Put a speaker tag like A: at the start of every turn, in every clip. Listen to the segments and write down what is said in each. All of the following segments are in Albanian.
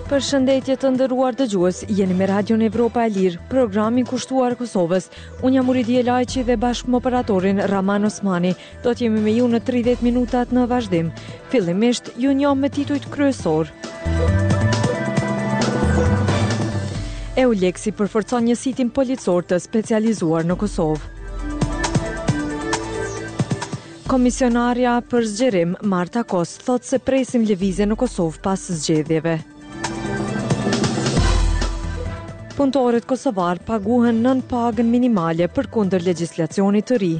A: Përshëndetje të nderuar dëgjues, jeni me Radion Evropa e Lirë, programin kushtuar Kosovës. Unë jam Uridia Lajqi dhe bashkë me operatorin Raman Osmani. Do të jemi me ju në 30 minutat në vazhdim. Fillimisht, ju njoh me titujt kryesor. EULEX-i përforcon njësitin policor të specializuar në Kosovë. Komisionarja për zgjerim, Marta Kos, thot se presim lëvizje në Kosovë pas zgjedhjeve. Punëtorët kosovar paguhen nën pagën minimale përkundër legjislacionit të ri.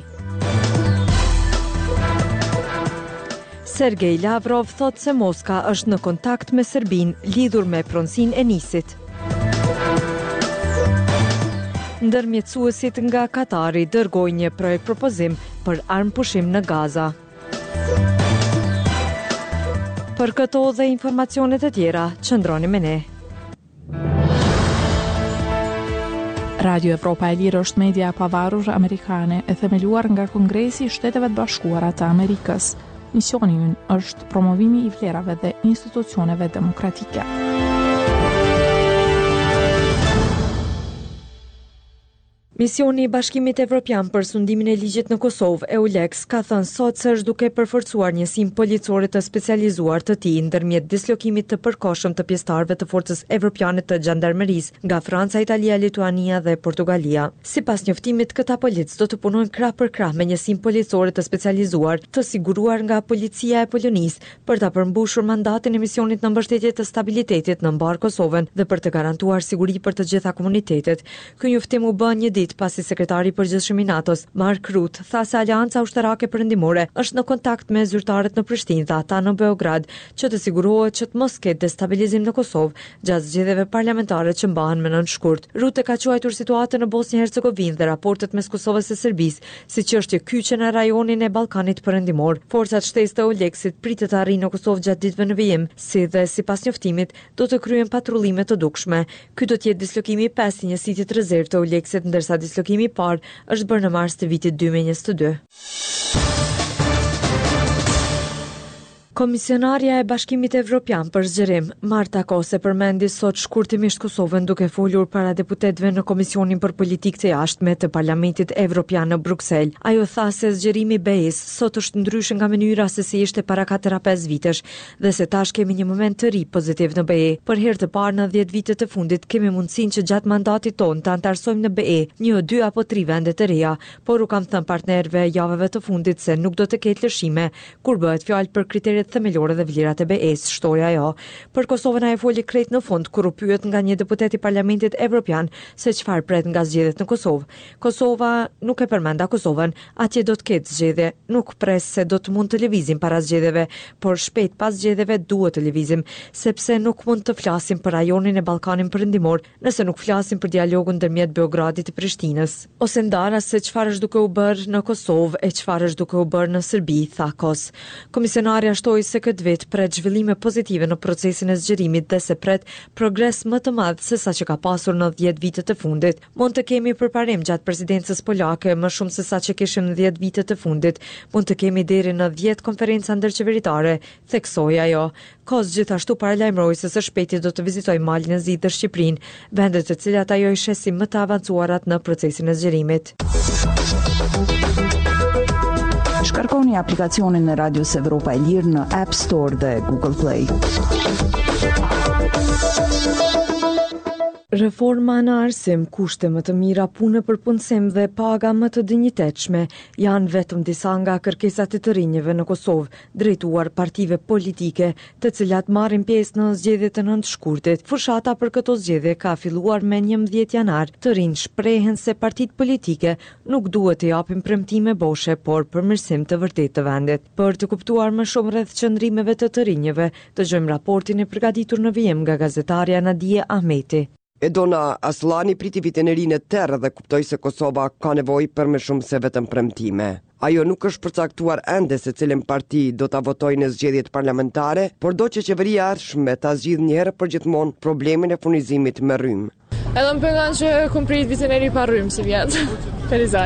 A: Sergej Lavrov thot se Moska është në kontakt me Serbinë lidhur me pronësinë e nisit. Ndërmjetësuesit nga Katari dërgojnë një projekt propozim për armë pushim në Gaza. Për këto dhe informacionet e tjera, qëndroni me ne.
B: Radio Evropa e Lirë është media e pavarur amerikane e themeluar nga Kongresi i Shteteve të Bashkuara të Amerikës. Misioni i ynë është promovimi i vlerave dhe institucioneve demokratike.
A: Misioni i Bashkimit Evropian për sundimin e ligjit në Kosovë, EULEX, ka thënë sot se është duke përforcuar njësinë policore të specializuar të tij ndërmjet dislokimit të përkohshëm të pjesëtarëve të Forcës Evropiane të Gjandarmerisë nga Franca, Italia, Lituania dhe Portugalia. Sipas njoftimit, këta polic do të punojnë krah për krah me njësinë policore të specializuar të siguruar nga Policia e Polonisë për ta përmbushur mandatin e misionit në mbështetje të stabilitetit në mbar Kosovën dhe për të garantuar siguri për të gjitha komunitetet. Ky njoftim u bë një ditë pasi sekretari i përgjithshëm i NATO-s, Mark Rutte, tha se Aleanca Ushtarake Perëndimore është në kontakt me zyrtarët në Prishtinë dhe ata në Beograd që të sigurohet që të mos ketë destabilizim në Kosovë gjatë zgjedhjeve parlamentare që mbahen me nëntë shkurt. Rutte ka quajtur situatën në Bosnjë-Hercegovinë dhe raportet mes Kosovës e Serbisë si çështje kyçe në rajonin e Ballkanit Perëndimor. Forcat shtesë të EULEX-it pritet të arrijnë në Kosovë gjatë ditëve në vijim, si dhe sipas njoftimit do të kryen patrullime të dukshme. Ky do të jetë dislokimi i 5 i njësitit rezervë të EULEX-it, ndërsa dislokimi i parë është bërë në mars të vitit 2022. Komisionarja e Bashkimit Evropian për zgjerim, Marta Kos, e përmendi sot shkurtimisht Kosovën duke folur para deputetëve në Komisionin për Politikë të Jashtme të Parlamentit Evropian në Bruksel. Ajo tha se zgjerimi i BE-s sot është ndryshe nga mënyra se si ishte para 4-5 vitesh dhe se tash kemi një moment të ri pozitiv në BE. Për herë të parë në 10 vitet të fundit kemi mundësinë që gjatë mandatit tonë të antarësojmë në BE 1, 2 apo 3 vende të reja, por u kam thënë partnerëve javëve të fundit se nuk do të ketë lëshime kur bëhet fjalë për kriteret themelore dhe vlerat e BE-s, shtoi ajo. Për Kosovën ajo foli krejt në fund kur u pyet nga një deputet i Parlamentit Evropian se çfarë pret nga zgjedhjet në Kosovë. Kosova nuk e përmenda Kosovën, atje do të ketë zgjedhje, nuk pres se do të mund të lëvizim para zgjedhjeve, por shpejt pas zgjedhjeve duhet të lëvizim, sepse nuk mund të flasim për rajonin e Ballkanit Perëndimor nëse nuk flasim për dialogun ndërmjet Beogradit e Prishtinës, ose ndara se çfarë është duke u bërë në Kosovë e çfarë është duke u bërë në Serbi, tha Kos. Komisionarja shtoi se këtë vit pret zhvillime pozitive në procesin e zgjerimit dhe se pret progres më të madh se sa që ka pasur në 10 vitet të fundit. Mund të kemi përparim gjatë presidencës polake më shumë se sa që kishim në 10 vitet të fundit. Mund të kemi deri në 10 konferenca ndërqeveritare, theksoi ajo. Kos gjithashtu paralajmëroi se së shpejti do të vizitojë Malin e Zi dhe Shqipërinë, vende të cilat ajo i sheh si më të avancuarat në procesin e zgjerimit.
C: Shkarkoni aplikacionin e Radios Evropa e Lirë në App Store dhe Google Play.
A: Reforma në arsim, kushte më të mira pune për punësim dhe paga më të dinjitetshme janë vetëm disa nga kërkesat e të rinjve në Kosovë, drejtuar partive politike, të cilat marrin pjesë në zgjedhjet e nëntë shkurtit. Fushata për këto zgjedhje ka filluar me 11 janar. Të rinj shprehen se partitë politike nuk duhet të japin premtime boshe, por përmirësim të vërtetë të vendit. Për të kuptuar më shumë rreth qëndrimeve të rinjve, dëgjojmë raportin e përgatitur në vijim nga gazetarja Nadia Ahmeti.
D: Edona Aslani priti vitin e ri në terë dhe kuptoi se Kosova ka nevojë për më shumë se vetëm premtime. Ajo nuk është përcaktuar ende se cilën parti do ta votojë në zgjedhjet parlamentare, por do që qeveria e ardhshme ta zgjidhë një herë për gjithmonë problemin e furnizimit me rrymë.
E: Edhe më pengon që kom prit vitin e ri pa rrymë si vjet. Ferizaj.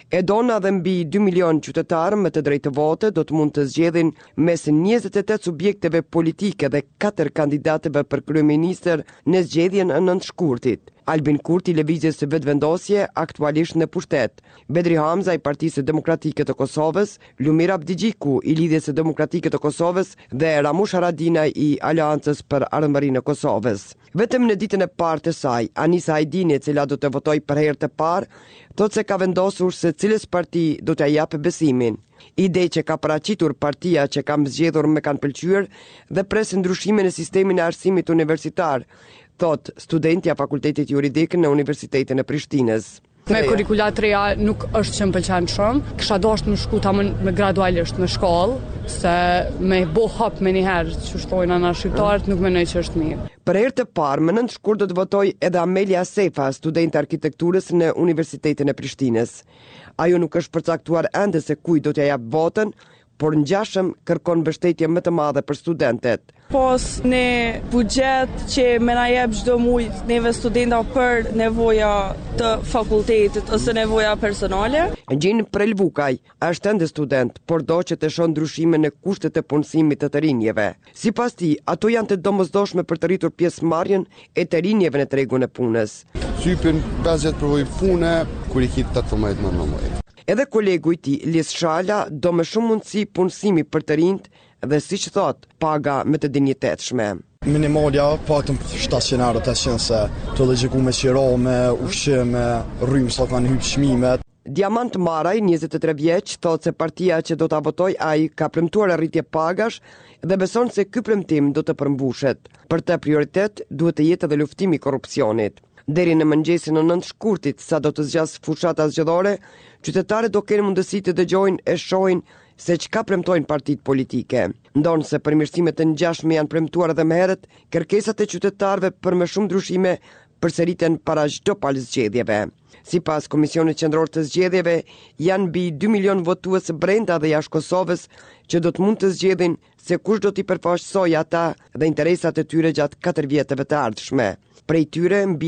D: E dona dhe mbi 2 milion qytetarë me të drejtë të vote do të mund të zgjedhin mes 28 subjekteve politike dhe 4 kandidatëve për kryeministër në zgjedhjen e 9 shkurtit. Albin Kurti, lëvizjes së vetëvendosje, aktualisht në pushtet. Bedri Hamza, i Partisë Demokratike të Kosovës, Lumir Abdigjiku, i Lidhjes së Demokratike të Kosovës dhe Ramush Haradinaj, i Aleancës për Ardhmërinë e Kosovës. Vetëm në ditën e parë të saj, Anisa Hajdini, e cila do të votojë për herë të parë, thotë se ka vendosur se cilës parti do t'ia japë besimin. Ide që ka paraqitur partia që kam zgjedhur me kanë pëlqyer dhe pres ndryshime në sistemin e arsimit universitar, thot studentja fakultetit juridik në Universitetin e Prishtinës.
E: Me kurrikula të reja nuk është që më pëlqen shumë. Kisha dashur të shku me gradualisht në shkollë, se me bo hap me njëherë që shtojnë ana shqiptarët nuk mendoj që është mirë.
D: Për herë të parë, më 9 shkurt do të votoj edhe Amelia Sefa, studente arkitekturës në Universitetin e Prishtinës. Ajo nuk është përcaktuar ende se kujt do t'ia jap votën, por ngjashëm kërkon mbështetje më të madhe për studentet.
F: Pas në buxhet që më na jep çdo muaj neve studenta për nevoja të fakultetit ose nevoja personale.
D: Gjin Prelvukaj është ende student, por do që të shoh ndryshime në kushtet e punësimit të rinjeve. Sipas tij, ato janë të domosdoshme për të rritur pjesëmarrjen e të rinjeve në tregun e punës.
G: Sypin 50 përvoj pune, kur i kit 18-19.
D: Edhe kolegu i tij, Lis Shala, do me shumë mundësi punësimi për të rinjt dhe siç thot, paga me të dinjitetshme.
H: Minimalja, paktën stacionarët e qenë se të logjikuar me qiro, me ushqim, me rrymë sa kanë hyrë çmimet.
D: Diamant Maraj, 23 vjeç, thot se partia që do ta votoj ai ka premtuar arritje pagash dhe beson se ky premtim do të përmbushet. Për të prioritet duhet të jetë edhe luftimi i korrupsionit. Deri në mëngjesin e 9 shkurtit, sa do të zgjas fushata zgjedhore, qytetarët do kenë mundësi të dëgjojnë e shohin se çka premtojnë partitë politike. Ndonë se përmirësimet e ngjashme janë premtuar edhe më herët, kërkesat e qytetarëve për më shumë ndryshime përsëriten para çdo palëzgjedhjeve. Sipas Komisionit Qendror të Zgjedhjeve, janë mbi 2 milion votues brenda dhe jashtë Kosovës që do të mund të zgjedhin se kush do t'i përfaqësojë ata dhe interesat e tyre gjatë 4 vjetëve të ardhshme. Prej tyre, mbi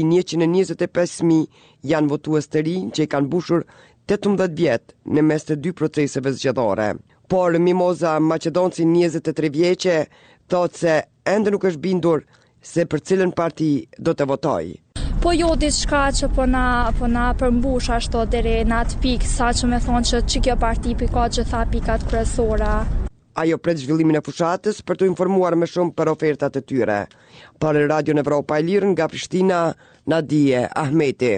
D: 125.000 janë votues të rinj që i kanë mbushur 18 vjet në mes të 2 proceseve zgjedhore. Por Mimoza Maqedonci, 23 vjeçe, thotë se ende nuk është bindur se për cilën parti do të votojë.
I: Po jo diçka që po na përmbush ashtu deri në atë pikë, saqë më thonë që kjo parti ka gjitha pikat kryesore.
D: Ajo pret zhvillimin e fushatës për të informuar më shumë për ofertat e tyre. Për Radio Evropa e Lirë nga Prishtina, Nadije Ahmeti.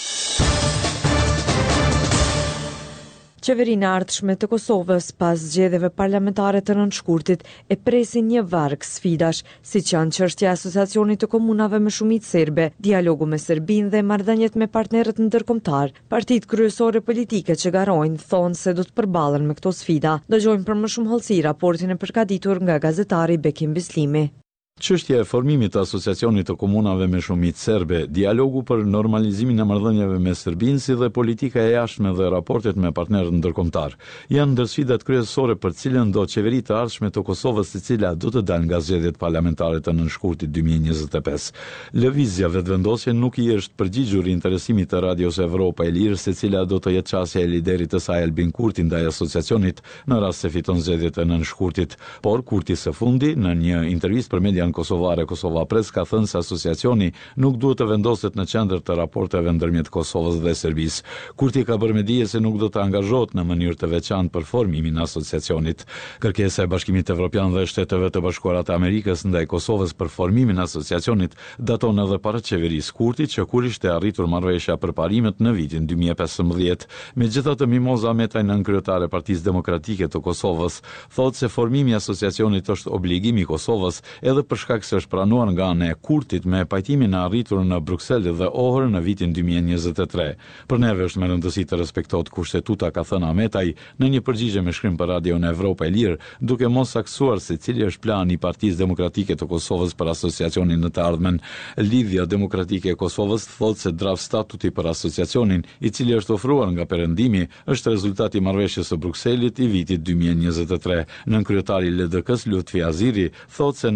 A: Qeverinë e ardhshme të Kosovës pas zgjedhjeve parlamentare të 9 shkurtit e presin një varg sfidash, siç janë çështja e asociacionit të komunave me shumicë serbe, dialogu me Serbinë dhe marrëdhëniet me partnerët ndërkombëtar. Partitë kryesore politike që garojnë thonë se do të përballen me këto sfida. Dëgjojmë për më shumë hollësi raportin e përgatitur nga gazetari Bekim Bislimi.
J: Çështja e formimit të asociacionit të komunave me shumicë serbe, dialogu për normalizimin e marrëdhënieve me Serbinë, si dhe politika e jashtme dhe raportet me partnerët ndërkombëtar janë ndër sfidat kryesore për cilën do qeveritë të ardhshme të Kosovës, e cila do të dalë nga zgjedhjet parlamentare të 9 shkurtit 2025. Lëvizja vetëvendosje nuk i është përgjigjur interesimit të Radios Evropa e Lirë, se cila do të jetë çësia e liderit të saj Albin Kurti ndaj asociacionit në rast se fiton zgjedhjet e 9 shkurtit. Por Kurti së fundi, në një intervistë për median kosovare Kosova Press, ka thënë se asociacioni nuk duhet të vendoset në qendër të raporteve ndërmjet Kosovës dhe Serbisë. Kurti ka bërë me dije se nuk do të angazhohet në mënyrë të veçantë për formimin e asociacionit. Kërkesa e Bashkimit Evropian dhe Shteteve të Bashkuara të Amerikës ndaj Kosovës për formimin e asociacionit daton edhe para qeverisë Kurtit, që kur ishte arritur marrëveshja për parimet në vitin 2015. Megjithatë, Mimoza Metaj, nënkryetare e Partisë Demokratike të Kosovës, thotë se formimi i asociacionit është obligim i Kosovës, edhe për shkak se është pranuar nga ana e Kurtit me pajtimin e arritur në Bruksel dhe Ohër në vitin 2023. Për neve është me rëndësi të respektohet kushtetuta, ka thënë Ametaj në një përgjigje me shkrim për Radio në Evropa e Lirë, duke mos saksuar se cili është plani i Partisë Demokratike të Kosovës për asociacionin në të ardhmen. Lidhja Demokratike e Kosovës thotë se draft statuti për asociacionin, i cili është ofruar nga perëndimi, është rezultati i marrëveshjes së Brukselit i vitit 2023. Nënkryetari i LDK-s Lutfi Aziri thotë se nëse kjo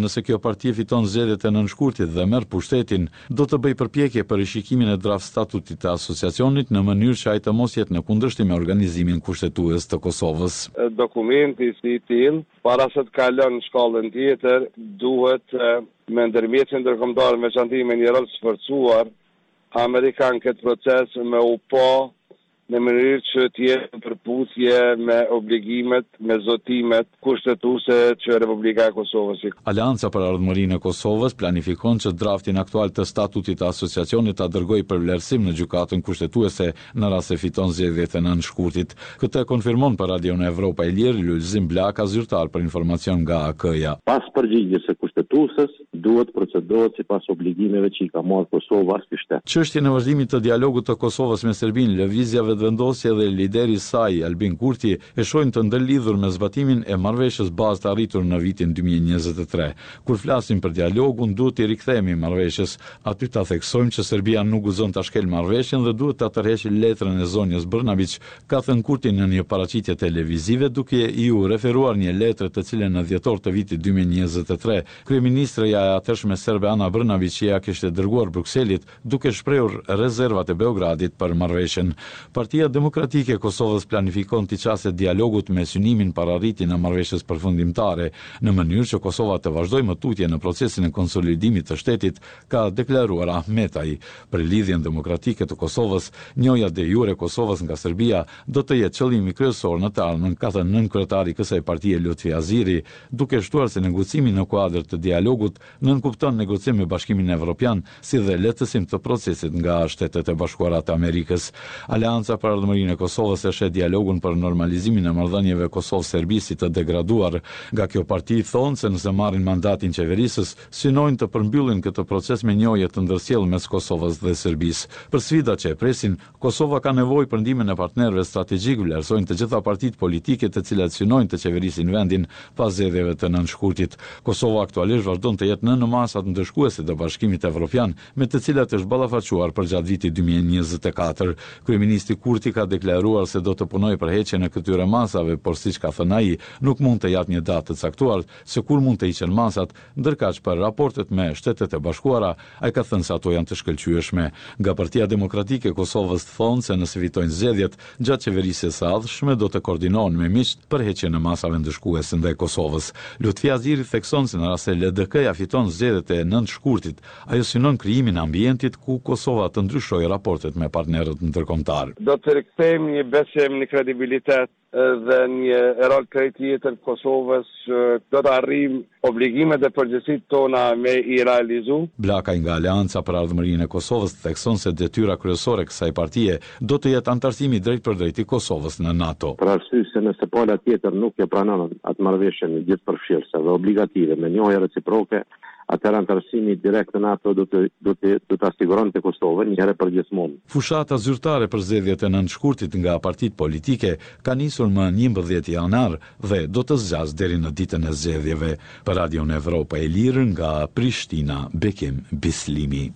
J: partia fiton zgjedhjet e nënshkurtit dhe merr pushtetin, do të bëj përpjekje për rishikimin e draft statutit të asociacionit në mënyrë që ai të mos jetë në kundërshtim me organizimin kushtetues të Kosovës.
K: Dokumenti si i tillë, para se të kalon në shkallën tjetër, duhet me ndërmjetësin ndërkombëtar me veçantë me një rol të sforcuar amerikan këtë proces me u pa në mënyrë që t'jetë përputhje me obligimet, me zotimet kushtetuese që Republika e Kosovës.
J: Aleanca për Ardhmërinë e Kosovës planifikon që draftin aktual të statutit të asociacionit ta dërgojë për vlerësim në gjykatën kushtetuese në rast se fiton zgjedhjet e nënshkurtit. Këtë konfirmon për Radion Evropa e Lirë Lulzim Blaka, zyrtar për informacion nga AK-ja.
L: Pas përgjigjes së kushtetueses, duhet procedohet sipas obligimeve që i ka marrë Kosova as shtet.
J: Çështjen e vazhdimit të dialogut të Kosovës me Serbinë, lëvizjave vendosje dhe lideri i saj, Albin Kurti, e shohin të ndërlidhur me zbatimin e marrëveshjes bazë të arritur në vitin 2023. Kur flasim për dialogun, duhet të rikthehemi marrëveshjes. Aty ta theksojmë që Serbia nuk gëzon ta shkel marrëveshjen dhe duhet ta tërheqë letrën e zonjës Brnabić, ka thënë Kurti në një paraqitje televizive, duke iu referuar një letër të cilën në dhjetor të vitit 2023 kryeministrja e atëhershme serbe Ana Brnabić ja kishte dërguar Brukselit, duke shprehur rezervat e Beogradit për marrëveshjen. Partia Demokratike e Kosovës planifikon të qasë dialogut me synimin para arritjen e marrëveshjes përfundimtare, në mënyrë që Kosova të vazhdojë më tutje në procesin e konsolidimit të shtetit, ka deklaruar Ahmetaj. Për lidhjen demokratike të Kosovës, njoja de jure Kosovës nga Serbia do të jetë qëllimi kryesor në të ardhmen, ka thënë nënkryetari i kësaj partie Lutfi Aziri, duke shtuar se negocimi në kuadër të dialogut nënkupton negocim me Bashkimin Evropian, si dhe lehtësim të procesit nga Shtetet e Bashkuara të Amerikës. Aleanca për Ardhmërinë e Kosovës e shet dialogun për normalizimin e marrëdhënieve Kosovë-Serbi si të degraduar. Nga kjo parti thonë se nëse marrin mandatin qeverisës, synojnë të përmbyllin këtë proces me njohje të ndërsjellë mes Kosovës dhe Serbisë. Për sfidat që e presin, Kosova ka nevojë për ndihmën e partnerëve strategjik, vlerësojnë të gjitha partitë politike të cilat synojnë të qeverisin vendin pas zgjedhjeve të nënshkurtit. Kosova aktualisht vazhdon të jetë në masat ndëshkuese të Bashkimit Evropian, me të cilat është ballafaquar përgjatë vitit 2024. Kryeministri Kurti ka deklaruar se do të punojë për heqjen e këtyre masave, por siç ka thënë ai, nuk mund të japë një datë të caktuar se kur mund të hiqen masat, ndërkaq për raportet me Shtetet e Bashkuara, ai ka thënë se ato janë të shkëlqyeshme. Nga Partia Demokratike e Kosovës thonë se nëse fitojnë zgjedhjet, gjatë qeverisjes së ardhshme do të koordinohen me miqt për heqjen e masave ndëshkuese ndaj Kosovës. Lutfi Aziri thekson se në rast se LDK-ja fiton zgjedhjet e nëntshkurtit, ajo synon krijimin e ambientit ku Kosova të ndryshojë raportet me partnerët ndërkombëtar.
K: Do të rikthejmë një besim, një kredibilitet dhe një rol tjetër Kosovës, do të arrijmë obligimet dhe përgjegjësitë tona me i realizu.
J: Blaka nga Aleanca për Ardhmërinë e Kosovës thekson se detyra kryesore e kësaj partie do të jetë antarësimi drejt për drejt i Kosovës në NATO.
L: Për arsye se nëse pala tjetër nuk e pranon atë marrëveshjen gjithëpërfshirëse dhe obligative me njohje reciproke, atëherë antarësimi direkt në NATO do të asiguron të Kosovën një herë përgjithmonë.
J: Fushata zyrtare për zgjedhjet e nënshkurtit nga partitë politike ka nisur më 11 janar dhe do të zgjasë deri në ditën e zgjedhjeve. Për Radion Evropa e Lirë nga Prishtina, Bekim Bislimi.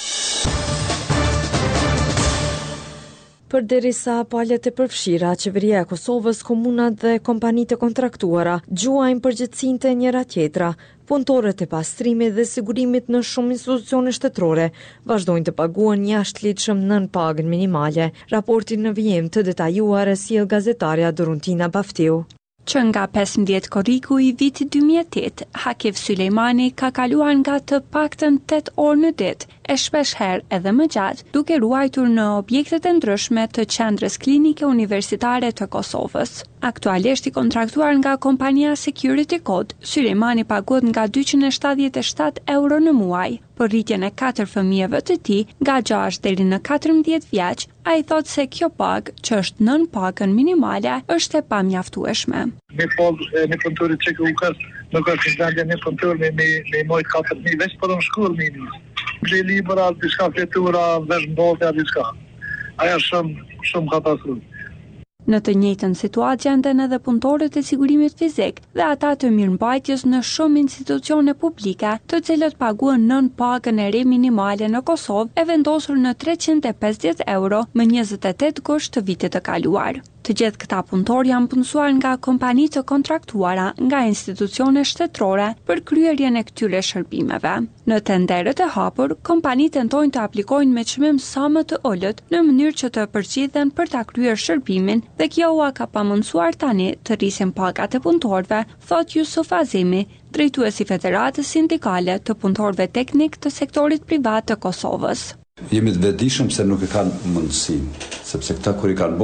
A: Përderisa palët e përfshira, qeveria e Kosovës, komunat dhe kompanitë e kontraktuara gjuajnë përgjegjësinë të njëra tjetra, punëtorët e pastrimit dhe sigurimit në shumë institucione shtetërore vazhdojnë të paguhen jashtëligjshëm nën pagën minimale. Raportin në vijim të detajuar e sjell gazetarja Doruntina Baftiu.
M: Që nga 15 korriku i vitit 2008, Hakif Sulejmani ka kaluar nga të paktën 8 orë në ditë, e shpesh herë edhe më gjatë, duke ruajtur në objektet e ndryshme të qendrës klinike universitare të Kosovës. Aktualisht i kontraktuar nga kompania Security Code, Sulejmani paguhet nga 277 euro në muaj. Për rritjen e 4 fëmijëve të tij, nga 6 deri në 14 vjeç, ai thotë se kjo pagë, që është nën pagën minimale, është e pamjaftueshme.
N: Me punëtorit që u kërë, nuk është ndandja një punëtor me mojt 4.000 veç për në shkull një. Gjë libra, diska fletura, vesh mboltja, diska. Aja shumë katastrofë.
M: Në të njëjtën situatë gjenden edhe punëtorët e sigurimit fizik dhe ata të mirëmbajtjes në shumë institucione publike, të cilët paguhen nën pagën e re minimale në Kosovë, e vendosur në 350 euro më 28 gusht të vitit të kaluar. Të gjithë këta punëtor janë punësuar nga kompani të kontraktuara nga institucione shtetërore për kryerjen e këtyre shërbimeve. Në tenderët e hapur, kompanitë tentojnë të aplikojnë me çmim sa më të ulët në mënyrë që të përgjigjen për ta kryer shërbimin dhe kjo ua ka pamundsuar tani të rrisin pagat e punëtorëve, thot Yusuf Azemi, drejtuesi Federatës Sindikale të Punëtorëve Teknik të Sektorit Privat të Kosovës.
O: Jemi të vetëdijshëm se nuk e kanë mundësinë, sepse këta kur i kanë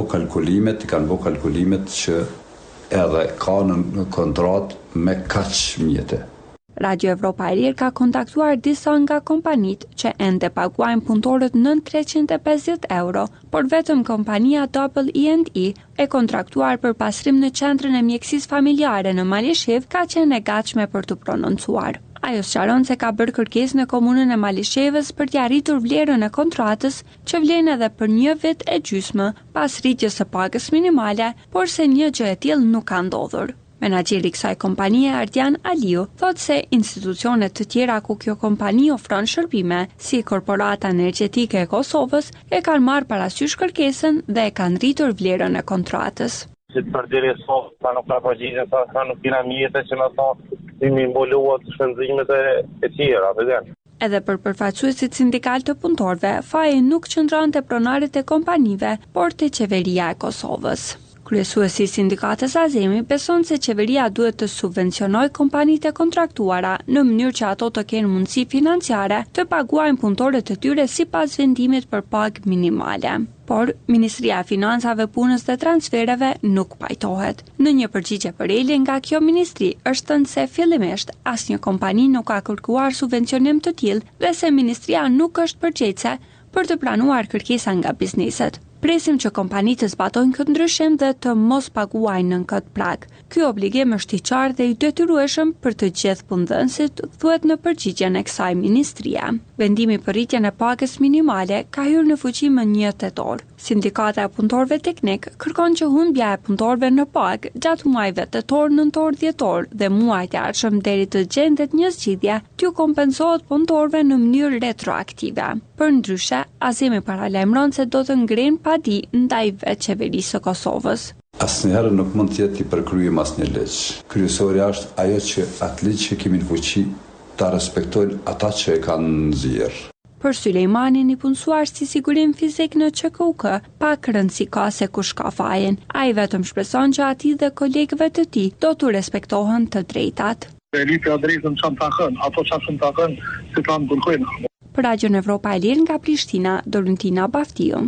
O: bë kalkulimet që edhe kanë në kontratë me kaq mjete.
M: Radio Evropa e Lirë ka kontaktuar disa nga kompanitë që ende paguajnë punëtorët nën 350 euro, por vetëm kompania Double E&E e kontraktuar për pastrim në qendrën e mjekësisë familjare në Malishev ka qenë e gatshme për të prononcuar. Ajo sqaron se ka bërë kërkesë në komunën e Malishevës për t'i arritur vlerën e kontratës, që vlen edhe për 1 vit e gjysmë pas rritjes së pagës minimale, por se një gjë e tillë nuk ka ndodhur. Menaxheri i kësaj kompanie, Ardian Aliu, thotë se institucionet të tjera ku kjo kompani ofron shërbime, si Korporata Energjetike e Kosovës, e kanë marrë parasysh kërkesën dhe e kanë rritur vlerën e kontratës.
P: Si të përderi sot, ta nuk ka përgjigjen, ta nuk kina mjete që në thonë, mi mbuluat shpenzimet e tjera, vedem.
M: Edhe për përfaqësuesit sindikal të punëtorëve, faji nuk qëndron te pronarit e kompanive, por te qeveria e Kosovës. Kryesuesi i sindikatës Azemi beson se qeveria duhet të subvencionojë kompanitë e kontraktuara në mënyrë që ato të kenë mundësi financiare të paguajnë punëtorët e tyre sipas vendimit për pagë minimale. Por Ministria e Financave, Punës dhe Transfereve nuk pajtohet. Në një përgjigje për Eli nga kjo ministri është thënë se fillimisht asnjë kompani nuk ka kërkuar subvencionim të tillë dhe se ministria nuk është përgjegjëse për të planuar kërkesa nga bizneset. Presim që kompanitë të zbatojnë këtë ndryshim dhe të mos paguajnë nën këtë prag. Ky obligim është i qartë dhe i detyrueshëm për të gjithë punëdhënësit, thuhet në përgjigjen e kësaj ministrie. Vendimi për rritjen e pagës minimale ka hyrë në fuqi më 1 tetor. Sindikata e punëtorëve teknik kërkon që humbja e punëtorëve në pagë gjatë muajve tetor, nëntor, dhjetor dhe muajt e ardhshëm deri të gjendet një zgjidhje, t'u kompensohet punëtorëve në mënyrë retroaktive. Përndryshe, Azemi paralajmëron se do të ngrenë padi ndaj vetë qeverisë së Kosovës.
O: Asnjëherë nuk mund të jetë i përkryem asnjë ligj. Kryesorja është ajo që atë ligj që kemi në fuqi ta respektojnë ata që e kanë nxjerr.
M: Për Sulejmanin, i punësuar si sigurim fizik në QKUK, pak rëndësi ka se kush ka fajin. Ai vetëm shpreson që atij dhe kolegëve të tij do t'u respektohen të drejtat.
N: Elipja drejtën çan takën, ato çan takën, si kanë burkojnë.
M: Për Radion Evropa e Lirë nga Prishtina, Dorentina Baftiu.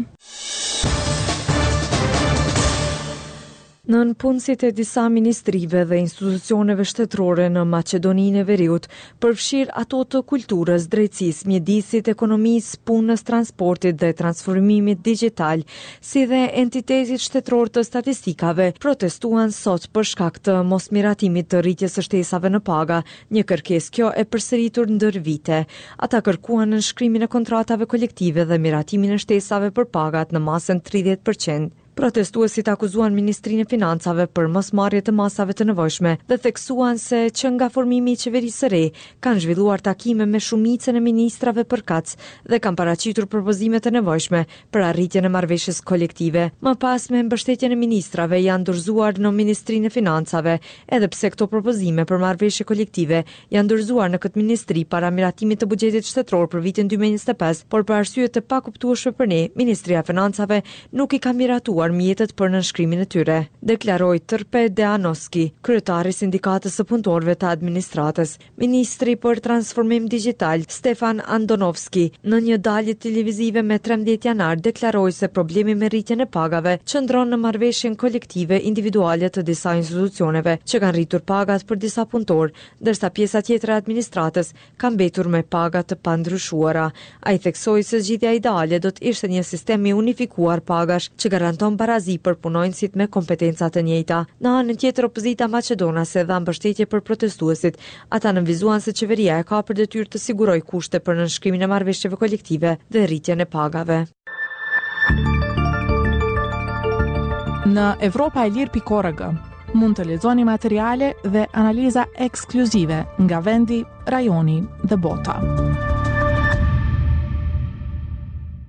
A: Nën punësit e disa ministrive dhe institucioneve shtetërore në Maqedoninë e Veriut, përfshir ato të kulturës, drejtësisë, mjedisit, ekonomisë, punës, transportit dhe transformimit digjital, si dhe entitetit shtetëror të statistikave, protestuan sot për shkak të mosmiratimit të rritjes së shtesave në paga, një kërkesë kjo e përsëritur ndër vite. Ata kërkuan nënshkrimin e kontratave kolektive dhe miratimin e shtesave për pagat në masën 30%. Protestuesit akuzuan Ministrinë e Financave për mosmarrje të masave të nevojshme dhe theksuan se që nga formimi i qeverisë së re kanë zhvilluar takime me shumicën e ministrave përkatës dhe kanë paraqitur propozime të nevojshme për arritjen e marrëveshjes kolektive. Më pas, me mbështetjen e ministrave janë dorëzuar në Ministrinë e Financave, edhe pse këto propozime për marrëveshje kolektive janë dorëzuar në këtë ministri para miratimit të buxhetit shtetëror për vitin 2025, por për arsye të pakuptueshme për ne, Ministria e Financave nuk i ka miratuar mjetet për nënshkrimin e tyre, deklaroi Tërpe Deanoski, kryetari i Sindikatës së Punëtorëve të Administratës. Ministri për Transformim Digjital, Stefan Andonovski, në një dalje televizive me 13 janar, deklaroi se problemi me rritjen e pagave qëndron në marrëveshjen kolektive individuale të disa institucioneve që kanë rritur pagat për disa punëtorë, ndërsa pjesa tjetër e administratës ka mbetur me paga të pandryshuara. Ai theksoi se zgjidhja ideale do të ishte një sistem i unifikuar pagash që garanton barazi për punonjësit me kompetenca të njëjta. Në anën tjetër, opozita maqedonase dha mbështetje për protestuesit. Ata nënvizuan se qeveria e ka për detyrë të sigurojë kushte për nënshkrimin e marrëveshjeve kolektive dhe rritjen e pagave.
B: Në evropaelir.org mund të lexoni materiale dhe analiza ekskluzive nga vendi, rajoni dhe bota.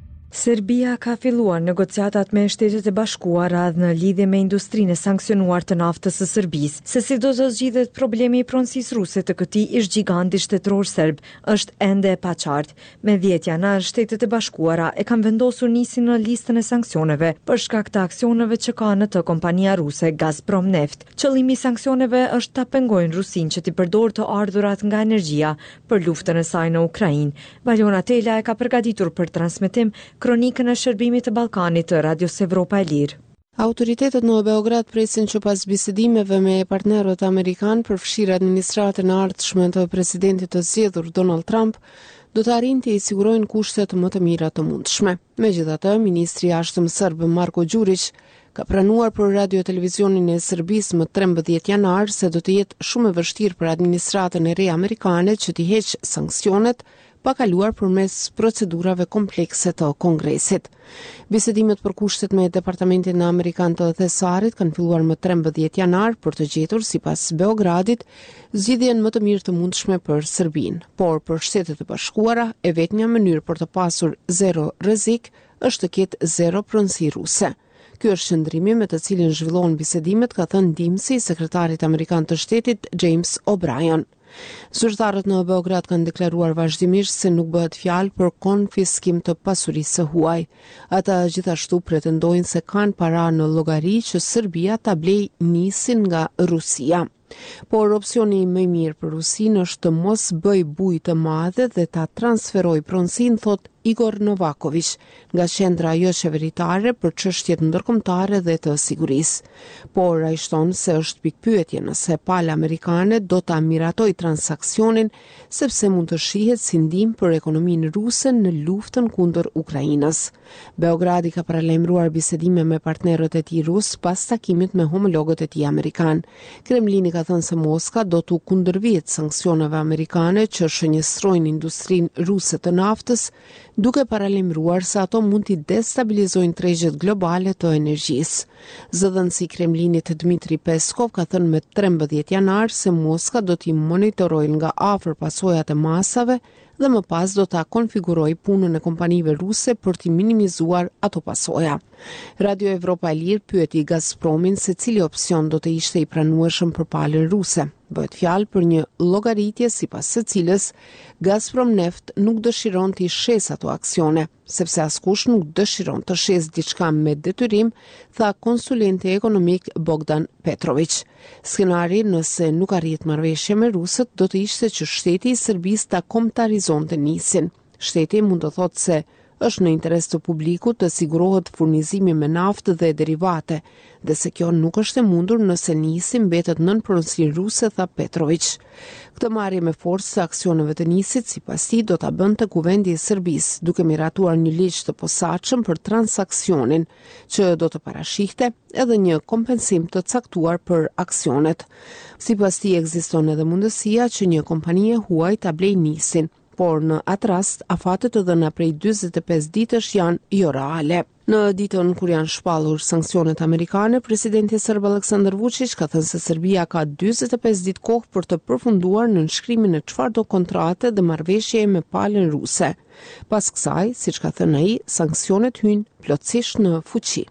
A: Serbia ka filluar negociatat me Shtetet e Bashkuara në lidhje me industrinë e sankcionuar të naftës së Serbisë. Se si do të zgjidhet problemi i pronësisë ruse të këtij ish giganti shtetëror serb, është ende e paqartë. Me 10 janar, Shtetet e Bashkuara e kanë vendosur nisin në listën e sanksioneve për shkak të aksioneve që ka në të kompania ruse Gazprom Neft. Qëllimi i sanksioneve është ta pengojnë Rusinë që t'i përdorë të ardhurat nga energjia për luftën e saj në Ukrainë. Valiona Tela e ka përgatitur për transmetim kronikën e shërbimit të Ballkanit të Radios Evropa e Lirë.
Q: Autoritetet në Beograd presin që pas bisedimeve me partnerët amerikan përfshirë administratën e ardhshme të presidentit të zgjedhur Donald Trump, do të arrijnë të i sigurojnë kushtet më të mira të mundshme. Megjithatë, ministri i jashtëm serb Marko Đurić ka pranuar për radio televizionin e Serbisë më 13 janar se do të jetë shumë e vështirë për administratën e re amerikane që t'i heqë sanksionet pa kaluar përmes procedurave komplekse të Kongresit. Bisedimet për kushtet me Departamentin Amerikan të Thesarit kanë filluar më 13 janar për të gjetur, sipas Beogradit, zgjidhjen më të mirë të mundshme për Serbinë. Por për Shtetet e Bashkuara, e vetmja mënyrë për të pasur zero rrezik është të ketë zero pronësi ruse. Ky është qëndrimi me të cilin zhvillohen bisedimet, ka thënë ndihmësi i sekretarit amerikan të shtetit James O'Brien. Zyrtarët në Beograd kanë deklaruar vazhdimisht se nuk bëhet fjalë për konfiskim të pasurisë së huaj. Ata gjithashtu pretendojnë se kanë para në llogari që Serbia ta blej nisin nga Rusia. Por opsioni më i mirë për Rusinë është të mos bëj bujë të madhe dhe ta transferoj pronësinë, thot Igor Novaković, nga qendra jo qeveritare për çështjet ndërkombëtare dhe të sigurisë. Por ai shton se është pikpyetje nëse palë amerikane do ta miratoj transaksionin, sepse mund të shihet si ndihmë për ekonominë ruse në luftën kundër Ukrainës. Beogradi ka paralajmëruar bisedime me partnerët e tij rus pas takimit me homologët e tij amerikan. Kremlini ka thënë se Moska do të kundërvihet sanksioneve amerikane që shënjestrojnë industrinë ruse të naftës, duke paralajmëruar se ato mund t'i destabilizojnë tregjet globale të energjisë. Zëdhënësi i Kremlinit Dmitri Peskov ka thënë me 13 janar se Moska do t'i monitorojë nga afër pasojat e masave dhe më pas do ta konfigurojë punën e kompanive ruse për t'i minimizuar ato pasoja. Radio Evropa e Lirë pyeti Gazpromin se cili opsion do të ishte i pranueshëm për palën ruse. Bëhet fjalë për një llogaritje sipas së cilës Gazprom Neft nuk dëshiron të shes ato aksione, sepse askush nuk dëshiron të shes diçka me detyrim, tha konsulenti ekonomik Bogdan Petrović. Skenari nëse nuk arrit marrëveshje me rusët do të ishte që shteti i Serbisë ta kombëtarizonte nisin. Shteti mund të thotë se është në interes të publikut të sigurohet furnizimi me naftë dhe derivate, dhe se kjo nuk është e mundur nëse nisi mbetet nën pronësi ruse, tha Petrović. Këtë marrje me forcë të aksioneve të nisit, sipas tij, do ta bënte Kuvendi i Serbisë, duke miratuar një ligj të posaçëm për transaksionin, që do të parashikte edhe një kompensim të caktuar për aksionet. Sipas tij ekziston edhe mundësia që një kompani e huaj ta blejë nisin, por në atë rast afatet të dhëna prej 45 ditësh janë jo reale. Në ditën kur janë shpallur sanksionet amerikane, presidenti serb Aleksandar Vučić ka thënë se Serbia ka 45 ditë kohë për të përfunduar në nënshkrimin e çfarëdo kontrate dhe marrëveshjeje me palën ruse. Pas kësaj, siç ka thënë ai, sanksionet hyjnë plotësisht në fuqi.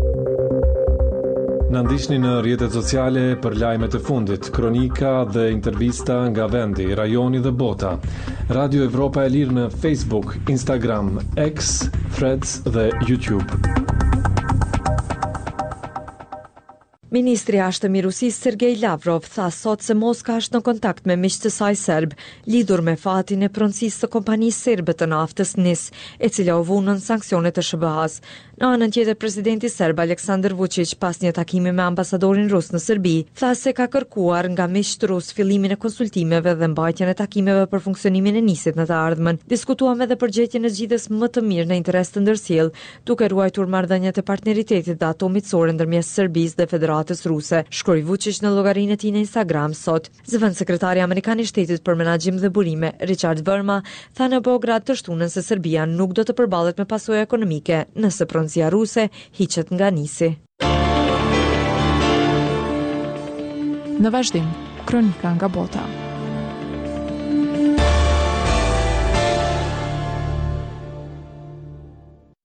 R: Në ndiqni në rrjetet sociale për lajmet e fundit, kronika dhe intervista nga vendi, rajoni dhe bota. Radio Evropa e Lirë në Facebook, Instagram, X, Threads dhe YouTube.
A: Ministri i jashtëm i Rusisë Sergej Lavrov tha sot se Moska është në kontakt me miqtë e saj serb lidhur me fatin e pronësisë së kompanisë serbe të naftës NIS, e cila u vunën sanksionet e SBA-s. Në anën tjetër, presidenti serb Aleksandar Vučić, pas një takimi me ambasadorin rus në Serbi, tha se ka kërkuar nga miqtë rus fillimin e konsultimeve dhe mbajtjen e takimeve për funksionimin e NIS-it në të ardhmen. Diskutuam edhe për gjetjen e zgjidhjes më të mirë në interes të ndërsjellë, duke ruajtur marrëdhëniet e partneritetit dhe ato miqësore ndërmjet Serbisë dhe Federatës Ruse, shkroi Vučić në llogarinë e tij në Instagram sot. Zëvendës sekretari amerikan i shtetit për menaxhim dhe burime, Richard Verma, tha në Beograd të shtunën se Serbia nuk do të përballet me pasoja ekonomike nëse pronësia ruse hiqet nga nisi.
B: Në vazhdim, kronika nga bota.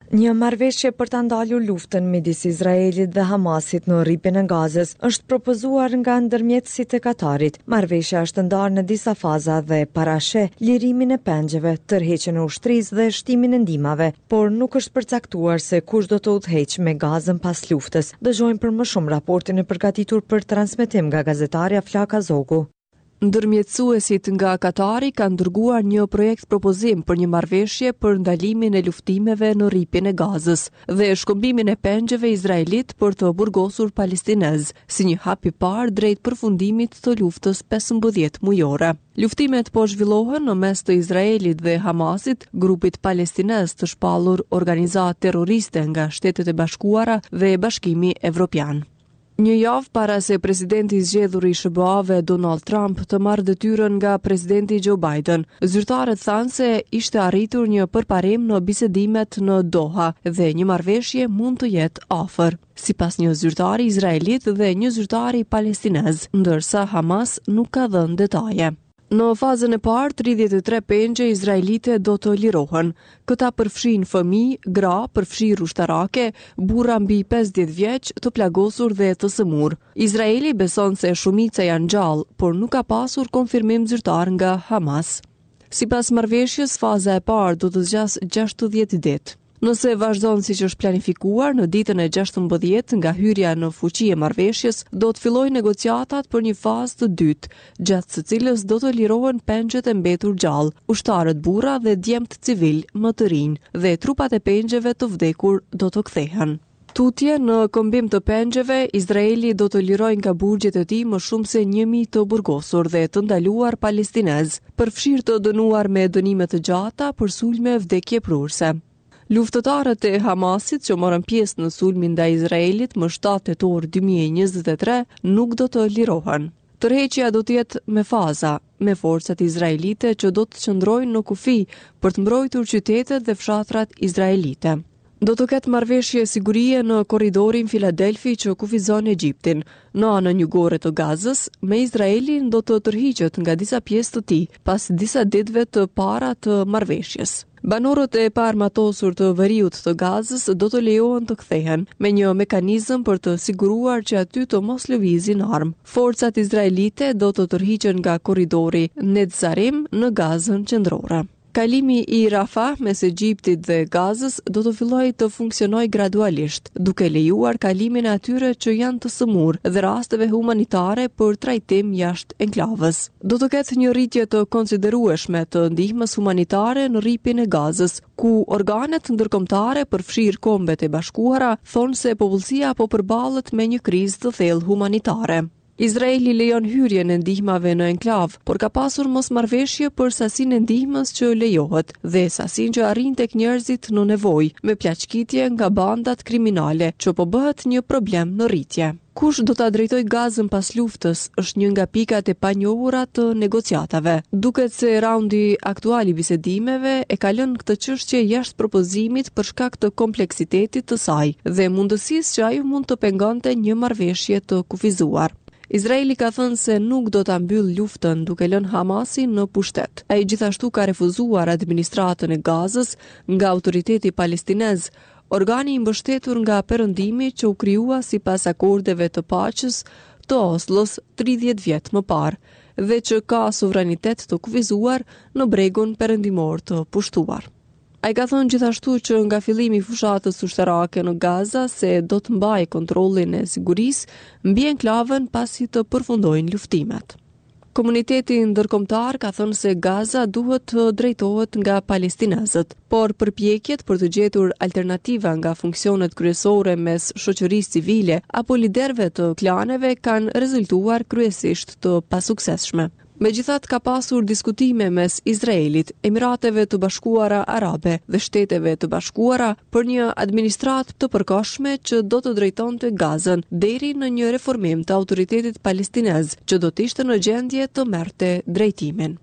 A: Një marrëveshje për ta ndalur luftën midis Izraelit dhe Hamasit në rripin e Gazës është propozuar nga ndërmjetësit e Katarit. Marrëveshja është ndarë në disa faza dhe parasheh lirimin e pengjeve, tërheqjen e ushtrisë dhe shtimin e ndihmave, por nuk është përcaktuar se kush do të udhëheqë me Gazën pas luftës. Dëgjojmë për më shumë raportin e përgatitur për transmetim nga gazetarja Flaka Zogu.
S: Ndërmjetësuesit nga Katari kanë dërguar një projekt propozim për një marrëveshje për ndalimin e luftimeve në rripin e Gazës dhe shkëmbimin e pengjeve izraelit për të burgosur palestinez, si një hap i parë drejt përfundimit të luftës 15 mujore. Luftimet po zhvillohen në mes të Izraelit dhe Hamasit, grupit palestinez të shpallur organizatë terroriste nga Shtetet e Bashkuara dhe Bashkimi Evropian. Një javë para se presidenti i zgjedhur i SBA-ve Donald Trump të marrë detyrën nga presidenti Joe Biden, zyrtarët thanë se ishte arritur një përparim në bisedimet në Doha dhe një marrëveshje mund të jetë afër. Sipas një zyrtari izraelit dhe një zyrtari palestinez, ndërsa Hamas nuk ka dhënë detaje. Në fazën e parë, 33 pengje izraelite do të lirohen. Këta përfshin fëmijë, gra, përfshirë ushtarake, burra mbi 50 vjeç, të plagosur dhe të sëmur. Izraeli beson se shumica janë gjallë, por nuk ka pasur konfirmim zyrtar nga Hamas. Sipas marrëveshjes, faza e parë do të zgjasë 60 ditë. Nëse vazhdon siç është planifikuar, në ditën e 16 nga hyrja në fuqi e marrëveshjes, do të fillojnë negociatat për një fazë të dytë, gjatë së cilës do të lirohen pengjet e mbetur gjallë, ushtarët burra dhe djemt civil më të rinj, dhe trupat e pengjeve të vdekur do të kthehen. Tutje në kombim të pengjeve, Izraeli do të lirojë nga burgjet e tij më shumë se 1000 të burgosur dhe të ndaluar palestinez, përfshirë të dënuar me dënime të gjata për sulme vdekjeprurse. Luftëtarët e Hamasit që morën pjesë në sulmin ndaj Izraelit më 7 tetor 2023 nuk do të lirohen. Tërheqja do të jetë me faza, me forcat izraelite që do të qëndrojnë në kufi për të mbrojtur qytetet dhe fshatrat izraelite. Do të ketë marrëveshje sigurie në korridorin Filadelfi që kufizon Egjiptin. Në anën jugore të Gazës, me Izraelin do të tërhiqet nga disa pjesë të tij pas disa ditëve të para të marrëveshjes. Banorët e paarmatosur të veriut të Gazës do të lejohen të kthehen me një mekanizëm për të siguruar që aty të mos lëvizin armë. Forcat izraelite do të tërhiqen nga korridori Netzarim në Gazën qendrore. Kalimi i Rafah mes Egjiptit dhe Gazës do të fillojë të funksionojë gradualisht, duke lejuar kalimin e atyre që janë të sëmur dhe rasteve humanitare për trajtim jashtë enklavës. Do të ketë një rritje të konsiderueshme të ndihmës humanitare në rripin e Gazës, ku organet ndërkombëtare përfshirë Kombet e Bashkuara thonë se popullsia po përballet me një krizë të thellë humanitare. Izraeli lejon hyrjen e ndihmave në enklav, por ka pasur mosmarrveshje për sasinë e ndihmës që lejohet dhe sasinë që arrin tek njerëzit në nevojë, me plaçkitje nga bandat kriminale, që po bëhet një problem në rritje. Kush do ta drejtoj Gazën pas luftës është një nga pikat e panjohura të negociatave. Duket se raundi aktual i bisedimeve e ka lënë këtë çështje jashtë propozimit për shkak të kompleksitetit të saj dhe mundësisë që ajo mund të pengonte një marrëveshje të kufizuar. Izraeli ka thënë se nuk do ta mbyll luftën duke lënë Hamasin në pushtet. Ai gjithashtu ka refuzuar administratën e Gazës nga autoriteti palestinez, organi i mbështetur nga perëndimi që u krijua sipas akordeve të paqes të Oslos 30 vjet më parë dhe që ka suverenitet të kufizuar në bregun perëndimor të pushtuar. Ai ka thënë gjithashtu që nga fillimi i fushatës ushtarake në Gaza se do të mbajë kontrollin e sigurisë mbi enklavën pasi të përfundojnë luftimet. Komuniteti ndërkombëtar ka thënë se Gaza duhet të drejtohet nga palestinezët, por përpjekjet për të gjetur alternativa nga funksionet kryesore mes shoqërisë civile apo liderëve të klaneve kanë rezultuar kryesisht të pasuksesshme. Megjithatë ka pasur diskutime mes Izraelit, Emirateve të Bashkuara Arabe dhe Shteteve të Bashkuara për një administratë të përkohshme që do të drejtonte Gazën deri në një reformim të autoritetit palestinez që do të ishte në gjendje të merrte drejtimin.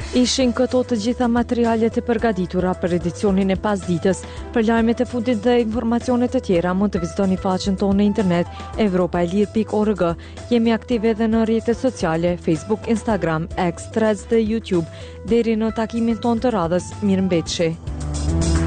A: Ishin këto të gjitha materialet e përgatitura për edicionin e pasditës. Për lajmet e fundit dhe informacionet të tjera mund të vizitoni faqen tonë në internet evropaelir.org. Jemi aktive edhe në rrjetet sociale, Facebook, Instagram, X, Threads dhe YouTube. Deri në takimin tonë të radhës, mirëmbëjtje.